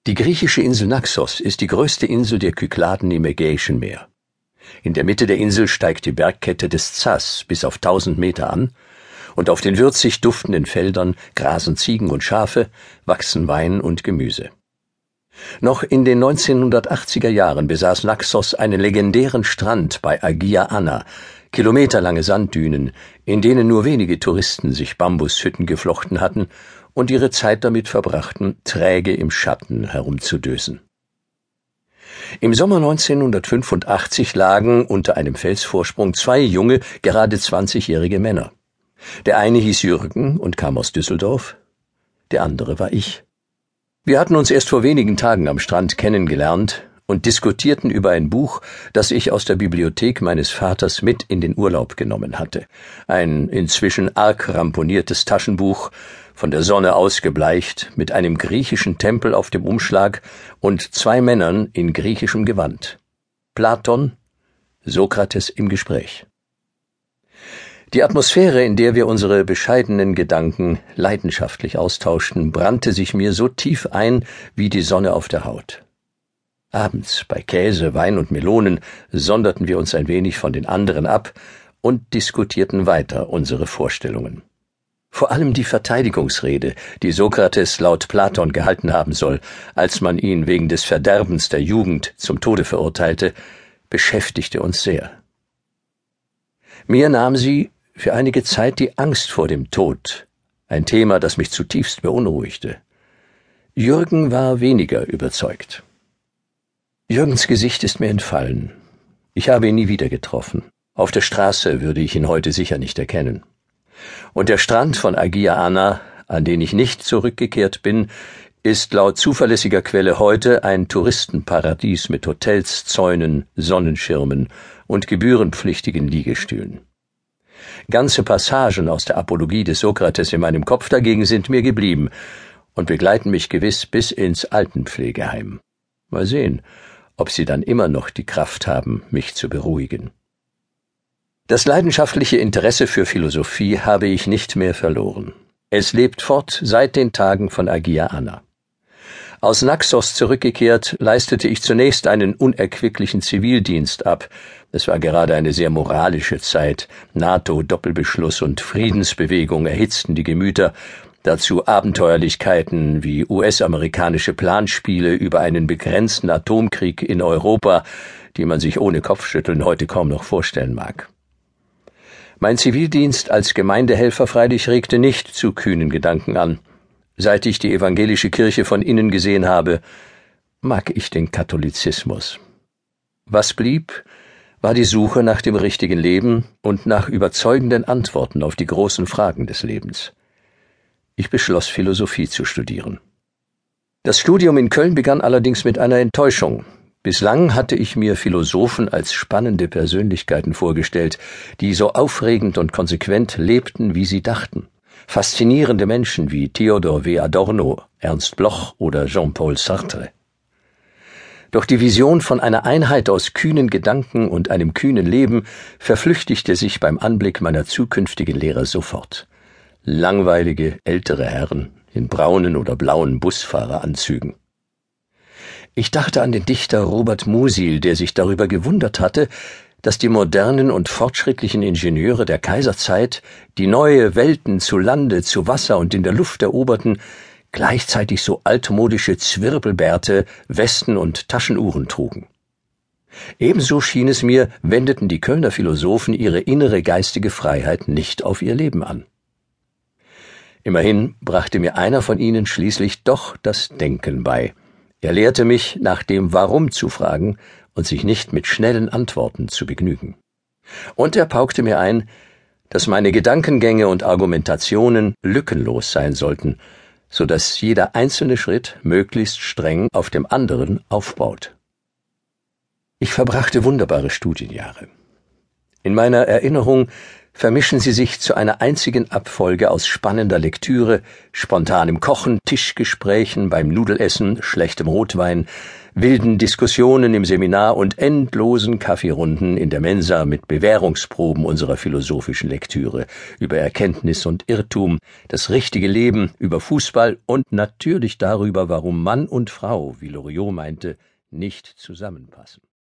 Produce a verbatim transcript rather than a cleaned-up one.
Die griechische Insel Naxos ist die größte Insel der Kykladen im Ägäischen Meer. In der Mitte der Insel steigt die Bergkette des Zas bis auf tausend Meter an, und auf den würzig duftenden Feldern grasen Ziegen und Schafe, wachsen Wein und Gemüse. Noch in den neunzehnhundertachtziger Jahren besaß Naxos einen legendären Strand bei Agia Anna, kilometerlange Sanddünen, in denen nur wenige Touristen sich Bambushütten geflochten hatten und ihre Zeit damit verbrachten, träge im Schatten herumzudösen. Im Sommer neunzehnhundertfünfundachtzig lagen unter einem Felsvorsprung zwei junge, gerade zwanzigjährige Männer. Der eine hieß Jürgen und kam aus Düsseldorf, der andere war ich. Wir hatten uns erst vor wenigen Tagen am Strand kennengelernt und diskutierten über ein Buch, das ich aus der Bibliothek meines Vaters mit in den Urlaub genommen hatte. Ein inzwischen arg ramponiertes Taschenbuch, von der Sonne ausgebleicht, mit einem griechischen Tempel auf dem Umschlag und zwei Männern in griechischem Gewand. Platon, Sokrates im Gespräch. Die Atmosphäre, in der wir unsere bescheidenen Gedanken leidenschaftlich austauschten, brannte sich mir so tief ein wie die Sonne auf der Haut. Abends, bei Käse, Wein und Melonen, sonderten wir uns ein wenig von den anderen ab und diskutierten weiter unsere Vorstellungen. Vor allem die Verteidigungsrede, die Sokrates laut Platon gehalten haben soll, als man ihn wegen des Verderbens der Jugend zum Tode verurteilte, beschäftigte uns sehr. Mir nahm sie für einige Zeit die Angst vor dem Tod, ein Thema, das mich zutiefst beunruhigte. Jürgen war weniger überzeugt. Jürgens Gesicht ist mir entfallen. Ich habe ihn nie wieder getroffen. Auf der Straße würde ich ihn heute sicher nicht erkennen. Und der Strand von Agia Anna, an den ich nicht zurückgekehrt bin, ist laut zuverlässiger Quelle heute ein Touristenparadies mit Hotels, Zäunen, Sonnenschirmen und gebührenpflichtigen Liegestühlen. Ganze Passagen aus der Apologie des Sokrates in meinem Kopf dagegen sind mir geblieben und begleiten mich gewiss bis ins Altenpflegeheim. Mal sehen, ob sie dann immer noch die Kraft haben, mich zu beruhigen. Das leidenschaftliche Interesse für Philosophie habe ich nicht mehr verloren. Es lebt fort seit den Tagen von Agia Anna. Aus Naxos zurückgekehrt, leistete ich zunächst einen unerquicklichen Zivildienst ab. Es war gerade eine sehr moralische Zeit. NATO-Doppelbeschluss und Friedensbewegung erhitzten die Gemüter. Dazu Abenteuerlichkeiten wie U S-amerikanische Planspiele über einen begrenzten Atomkrieg in Europa, die man sich ohne Kopfschütteln heute kaum noch vorstellen mag. Mein Zivildienst als Gemeindehelfer freilich regte nicht zu kühnen Gedanken an. Seit ich die evangelische Kirche von innen gesehen habe, mag ich den Katholizismus. Was blieb, war die Suche nach dem richtigen Leben und nach überzeugenden Antworten auf die großen Fragen des Lebens. Ich beschloss, Philosophie zu studieren. Das Studium in Köln begann allerdings mit einer Enttäuschung. Bislang hatte ich mir Philosophen als spannende Persönlichkeiten vorgestellt, die so aufregend und konsequent lebten, wie sie dachten. Faszinierende Menschen wie Theodor W. Adorno, Ernst Bloch oder Jean-Paul Sartre. Doch die Vision von einer Einheit aus kühnen Gedanken und einem kühnen Leben verflüchtigte sich beim Anblick meiner zukünftigen Lehrer sofort. Langweilige, ältere Herren in braunen oder blauen Busfahreranzügen. Ich dachte an den Dichter Robert Musil, der sich darüber gewundert hatte, dass die modernen und fortschrittlichen Ingenieure der Kaiserzeit, die neue Welten zu Lande, zu Wasser und in der Luft eroberten, gleichzeitig so altmodische Zwirbelbärte, Westen und Taschenuhren trugen. Ebenso schien es mir, wendeten die Kölner Philosophen ihre innere geistige Freiheit nicht auf ihr Leben an. Immerhin brachte mir einer von ihnen schließlich doch das Denken bei. Er lehrte mich, nach dem Warum zu fragen und sich nicht mit schnellen Antworten zu begnügen. Und er paukte mir ein, dass meine Gedankengänge und Argumentationen lückenlos sein sollten, so dass jeder einzelne Schritt möglichst streng auf dem anderen aufbaut. Ich verbrachte wunderbare Studienjahre. In meiner Erinnerung vermischen sie sich zu einer einzigen Abfolge aus spannender Lektüre, spontanem Kochen, Tischgesprächen beim Nudelessen, schlechtem Rotwein, wilden Diskussionen im Seminar und endlosen Kaffeerunden in der Mensa mit Bewährungsproben unserer philosophischen Lektüre über Erkenntnis und Irrtum, das richtige Leben, über Fußball und natürlich darüber, warum Mann und Frau, wie Loriot meinte, nicht zusammenpassen.